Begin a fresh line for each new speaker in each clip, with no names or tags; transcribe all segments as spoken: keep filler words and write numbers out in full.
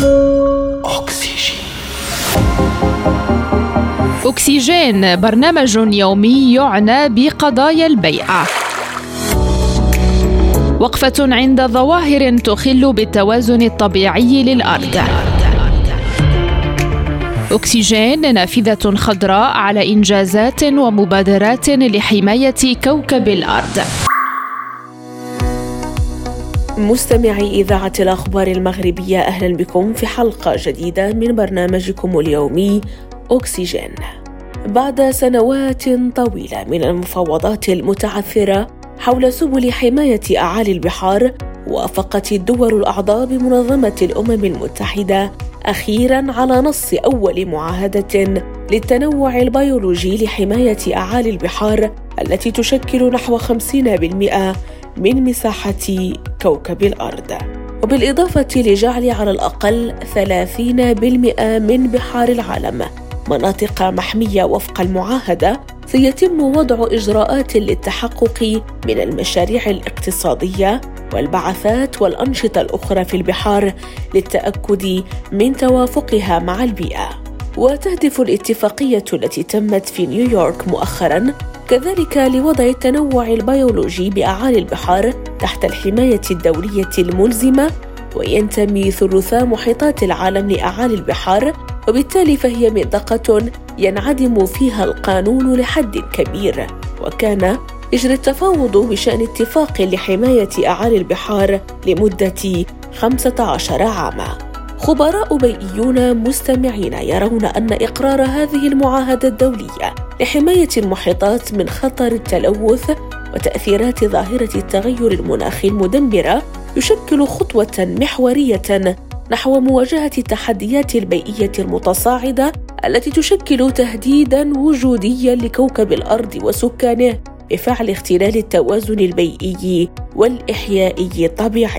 أكسجين.
أكسجين برنامج يومي يعنى بقضايا البيئة. وقفة عند ظواهر تخل بالتوازن الطبيعي للأرض. أكسجين نافذة خضراء على إنجازات ومبادرات لحماية كوكب الأرض.
مستمعي إذاعة الأخبار المغربية، أهلا بكم في حلقة جديدة من برنامجكم اليومي أكسجين. بعد سنوات طويلة من المفاوضات المتعثرة حول سبل حماية أعالي البحار، وافقت الدول الأعضاء بمنظمة الأمم المتحدة أخيراً على نص أول معاهدة للتنوع البيولوجي لحماية أعالي البحار التي تشكل نحو خمسين بالمئة من مساحة كوكب الأرض، وبالإضافة لجعل على الأقل ثلاثين بالمئة من بحار العالم مناطق محمية وفق المعاهدة، سيتم وضع إجراءات للتحقق من المشاريع الاقتصادية والبعثات والأنشطة الأخرى في البحار للتأكد من توافقها مع البيئة. وتهدف الاتفاقية التي تمت في نيويورك مؤخراً كذلك لوضع التنوع البيولوجي بأعالي البحار تحت الحماية الدولية الملزمة، وينتمي ثلثا محيطات العالم لأعالي البحار، وبالتالي فهي منطقة ينعدم فيها القانون لحد كبير. وكان يجري التفاوض بشأن اتفاق لحماية أعالي البحار لمدة خمسة عشر عاماً. خبراء بيئيون مستمعين يرون أن إقرار هذه المعاهدة الدولية لحماية المحيطات من خطر التلوث وتأثيرات ظاهرة التغير المناخي المدمرة يشكل خطوة محورية نحو مواجهة التحديات البيئية المتصاعدة التي تشكل تهديداً وجودياً لكوكب الأرض وسكانه بفعل اختلال التوازن البيئي والإحيائي الطبيعي.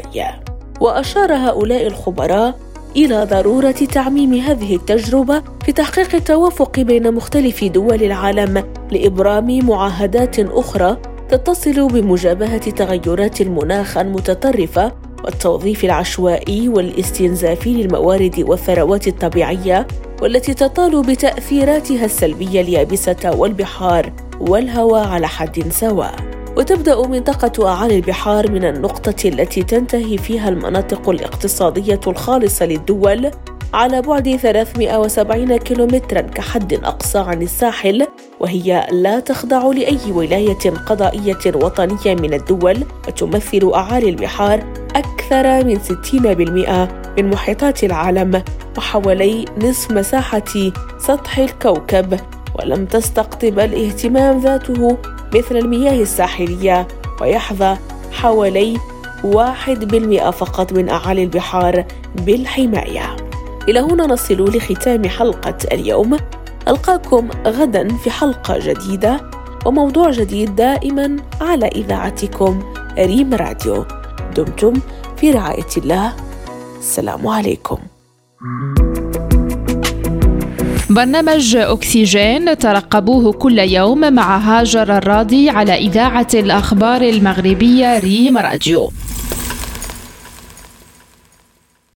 وأشار هؤلاء الخبراء إلى ضرورة تعميم هذه التجربة في تحقيق التوافق بين مختلف دول العالم لإبرام معاهدات أخرى تتصل بمجابهة تغيرات المناخ المتطرفة والتوظيف العشوائي والاستنزاف للموارد والثروات الطبيعية، والتي تطال بتأثيراتها السلبية اليابسة والبحار والهواء على حد سواء. وتبدأ منطقة أعالي البحار من النقطة التي تنتهي فيها المناطق الاقتصادية الخالصة للدول على بعد ثلاثمئة وسبعين كيلومتراً كحد أقصى عن الساحل، وهي لا تخضع لأي ولاية قضائية وطنية من الدول، وتمثل أعالي البحار أكثر من ستين بالمئة من محيطات العالم وحوالي نصف مساحة سطح الكوكب، ولم تستقطب الاهتمام ذاته مثل المياه الساحلية، ويحظى حوالي واحد بالمئة فقط من أعالي البحار بالحماية. إلى هنا نصل لختام حلقة اليوم. ألقاكم غدا في حلقة جديدة وموضوع جديد دائما على إذاعتكم ريم راديو. دمتم في رعاية الله. السلام عليكم.
برنامج أكسجين ترقبوه كل يوم مع هاجر الراضي على إذاعة الأخبار المغربية ريم راديو.